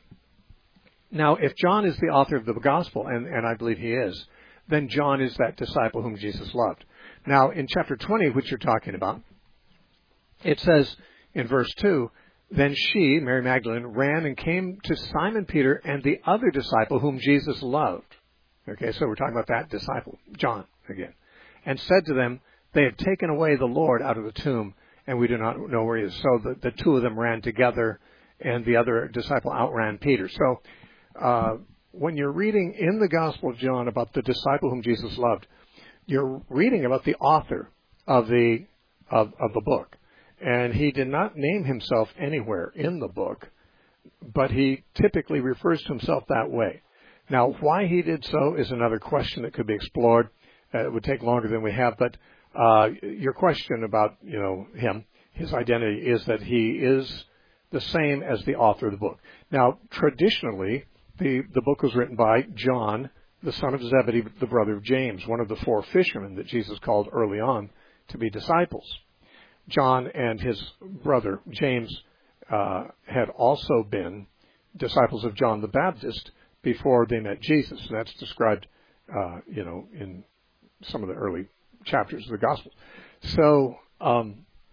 Now, if John is the author of the gospel, and, and I believe he is, then John is that disciple whom Jesus loved. Now, in chapter twenty, which you're talking about, it says in verse two, then she, Mary Magdalene, ran and came to Simon Peter and the other disciple whom Jesus loved. Okay, so we're talking about that disciple, John, again. And said to them, they have taken away the Lord out of the tomb, and we do not know where he is. So the, the two of them ran together, and the other disciple outran Peter. So uh, when you're reading in the Gospel of John about the disciple whom Jesus loved, you're reading about the author of the of, of the book. And he did not name himself anywhere in the book, but he typically refers to himself that way. Now, why he did so is another question that could be explored. Uh, it would take longer than we have, but uh, your question about, you know, him, his identity, is that he is the same as the author of the book. Now, traditionally, the, the book was written by John, the son of Zebedee, the brother of James, one of the four fishermen that Jesus called early on to be disciples. John and his brother James uh, had also been disciples of John the Baptist before they met Jesus. And that's described, uh, you know, in some of the early chapters of the Gospel. So um,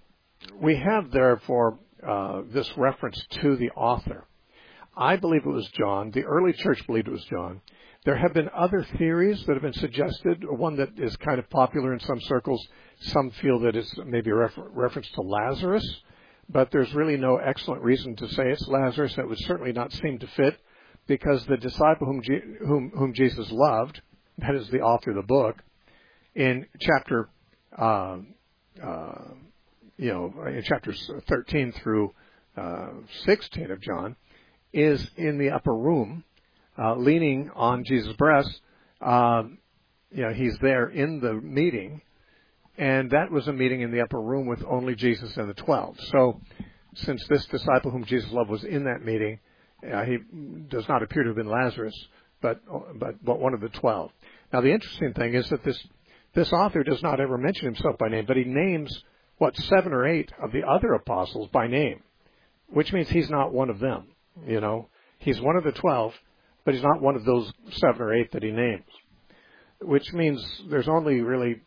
we have, therefore, uh, this reference to the author. I believe it was John. The early church believed it was John. There have been other theories that have been suggested. One that is kind of popular in some circles. Some feel that it's maybe a refer- reference to Lazarus, but there's really no excellent reason to say it's Lazarus. That would certainly not seem to fit, because the disciple whom, G- whom, whom Jesus loved, that is the author of the book, in chapter, uh, uh, you know, in chapters thirteen through uh, sixteen of John, is in the upper room, uh, leaning on Jesus' breast. Uh, you know, he's there in the meeting. And that was a meeting in the upper room with only Jesus and the twelve. So since this disciple whom Jesus loved was in that meeting, uh, he does not appear to have been Lazarus, but, but but one of the twelve. Now, the interesting thing is that this this author does not ever mention himself by name, but he names, what, seven or eight of the other apostles by name, which means he's not one of them. You know, he's one of the twelve, but he's not one of those seven or eight that he names, which means there's only really,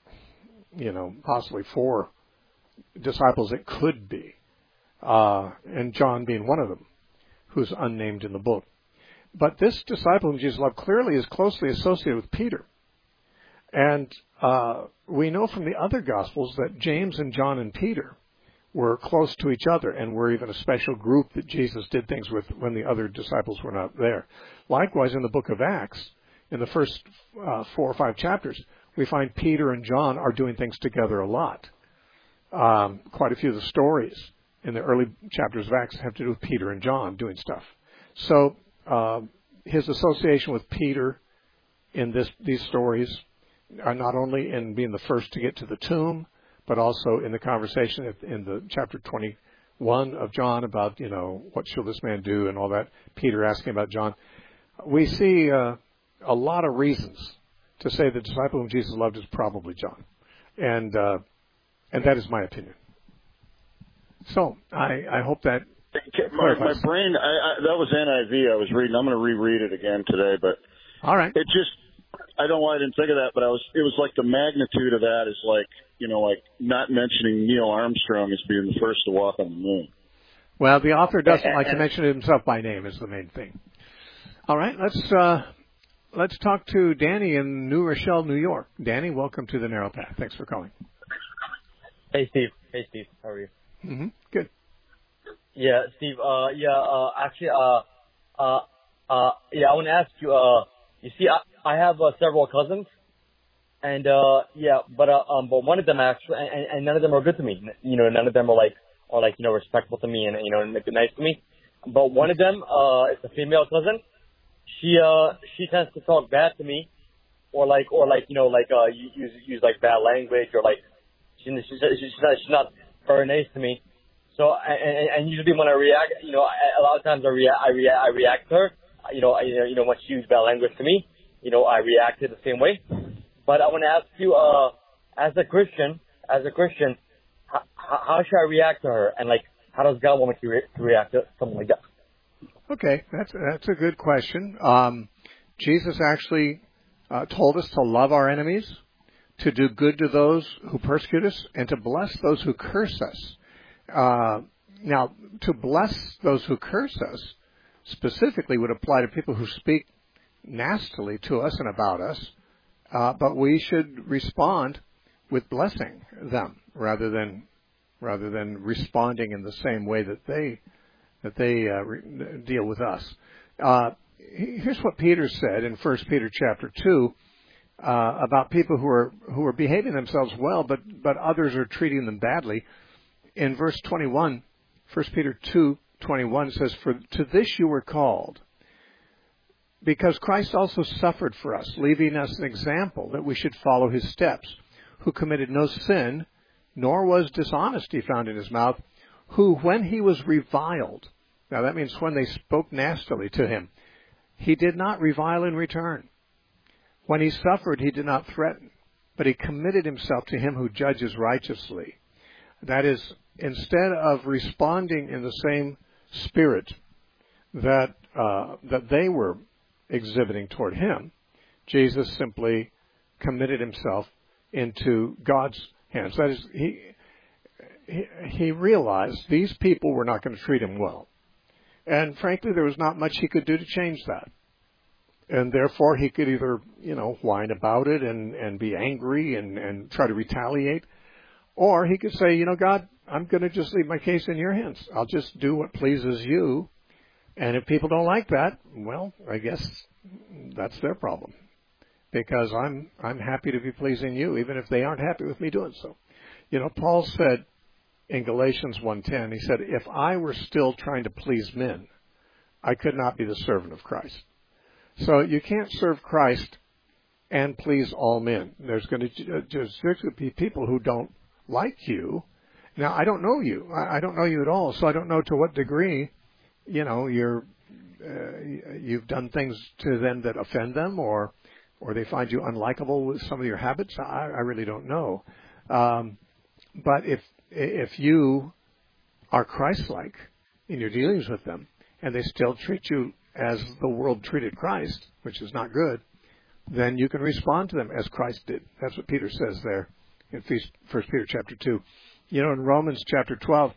you know, possibly four disciples it could be, uh, and John being one of them, who's unnamed in the book. But this disciple whom Jesus loved clearly is closely associated with Peter. And uh, we know from the other Gospels that James and John and Peter were close to each other and were even a special group that Jesus did things with when the other disciples were not there. Likewise, in the book of Acts, in the first uh, four or five chapters, we find Peter and John are doing things together a lot. Um, quite a few of the stories in the early chapters of Acts have to do with Peter and John doing stuff. So uh, his association with Peter in this these stories are not only in being the first to get to the tomb, but also in the conversation in the chapter twenty-one of John about, you know, what shall this man do and all that, Peter asking about John. We see uh, a lot of reasons to say the disciple whom Jesus loved is probably John. And uh, and that is my opinion. So I, I hope that my, my brain, I, I, that was N I V I was reading. I'm going to reread it again today, but all right. It just, I don't know why I didn't think of that, but I was, it was like the magnitude of that is like, you know, like not mentioning Neil Armstrong as being the first to walk on the moon. Well, the author doesn't like to mention himself by name is the main thing. All right, let's uh, let's talk to Danny in New Rochelle, New York. Danny, welcome to the Narrow Path. Thanks for calling. Hey, Steve. Hey, Steve. How are you? Mm-hmm. Good. Yeah, Steve. Uh, yeah. Uh, actually, uh, uh, uh, yeah. I want to ask you. Uh, you see, I, I have uh, several cousins, and uh, yeah, but uh, um, but one of them actually, and, and none of them are good to me. You know, none of them are like, are like, you know, respectful to me and you know, nice to me. But one of them, uh, is a female cousin. She uh, she tends to talk bad to me, or like, or like, you know, like uh, use use like bad language, or like she, she's she's not, she's not very nice to me. So, and, and usually when I react, you know, a lot of times I react, I react, I react to her. You know, I, you know, when she uses bad language to me, you know, I react the same way. But I want to ask you, uh, as a Christian, as a Christian, how, how should I react to her? And like, how does God want me to, re- to react to something like that? Okay, that's that's a good question. Um, Jesus actually uh, told us to love our enemies, to do good to those who persecute us, and to bless those who curse us. Uh, now, to bless those who curse us specifically would apply to people who speak nastily to us and about us, uh, but we should respond with blessing them rather than rather than responding in the same way that they that they uh, re- deal with us. Uh, here's what Peter said in First Peter chapter two uh, about people who are who are behaving themselves well, but but others are treating them badly. In verse twenty-one, First Peter two twenty-one says, "For to this you were called, because Christ also suffered for us, leaving us an example that we should follow his steps, who committed no sin, nor was dishonesty found in his mouth, who, when he was reviled," now that means when they spoke nastily to him, "he did not revile in return. When he suffered, he did not threaten, but he committed himself to him who judges righteously." That is, instead of responding in the same spirit that uh, that they were exhibiting toward him, Jesus simply committed himself into God's hands. That is, he he, he realized these people were not going to treat him well. And frankly, there was not much he could do to change that. And therefore, he could either, you know, whine about it and, and be angry and, and try to retaliate, or he could say, you know, God, I'm going to just leave my case in your hands. I'll just do what pleases you. And if people don't like that, well, I guess that's their problem. Because I'm I'm happy to be pleasing you, even if they aren't happy with me doing so. You know, Paul said in Galatians one ten, he said, if I were still trying to please men, I could not be the servant of Christ. So you can't serve Christ and please all men. There's going to just be people who don't like you. Now, I don't know you. I don't know you at all, so I don't know to what degree, you know, you're uh, you've done things to them that offend them, or or they find you unlikable with some of your habits. I, I really don't know. Um, but if if you are Christ-like in your dealings with them, and they still treat you as the world treated Christ, which is not good, then you can respond to them as Christ did. That's what Peter says there in First Peter chapter two. You know, in Romans chapter twelve,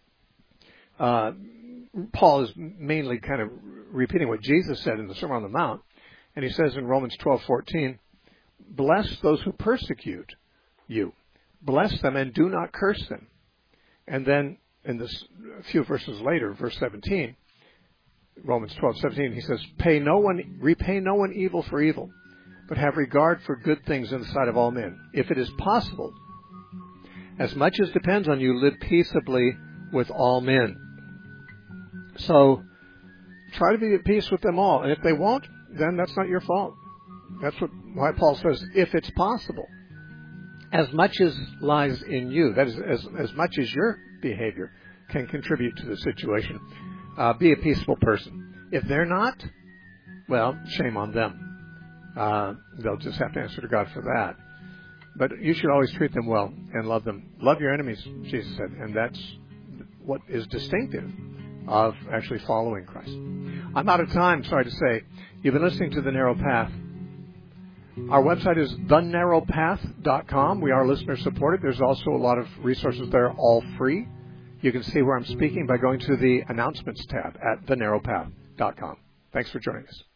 uh, Paul is mainly kind of repeating what Jesus said in the Sermon on the Mount. And he says in Romans twelve fourteen, bless those who persecute you. Bless them and do not curse them. And then in this, a few verses later, verse seventeen, Romans twelve seventeen, he says, Pay no one, repay no one evil for evil, but have regard for good things in the sight of all men. If it is possible, as much as depends on you, live peaceably with all men. So try to be at peace with them all. And if they won't, then that's not your fault. That's what why Paul says, if it's possible, as much as lies in you, that is, as, as much as your behavior can contribute to the situation, uh, be a peaceful person. If they're not, well, shame on them. Uh, they'll just have to answer to God for that. But you should always treat them well and love them. Love your enemies, Jesus said, and that's what is distinctive of actually following Christ. I'm out of time, sorry to say. You've been listening to The Narrow Path. Our website is the narrow path dot com. We are listener supported. There's also a lot of resources there, all free. You can see where I'm speaking by going to the announcements tab at the narrow path dot com. Thanks for joining us.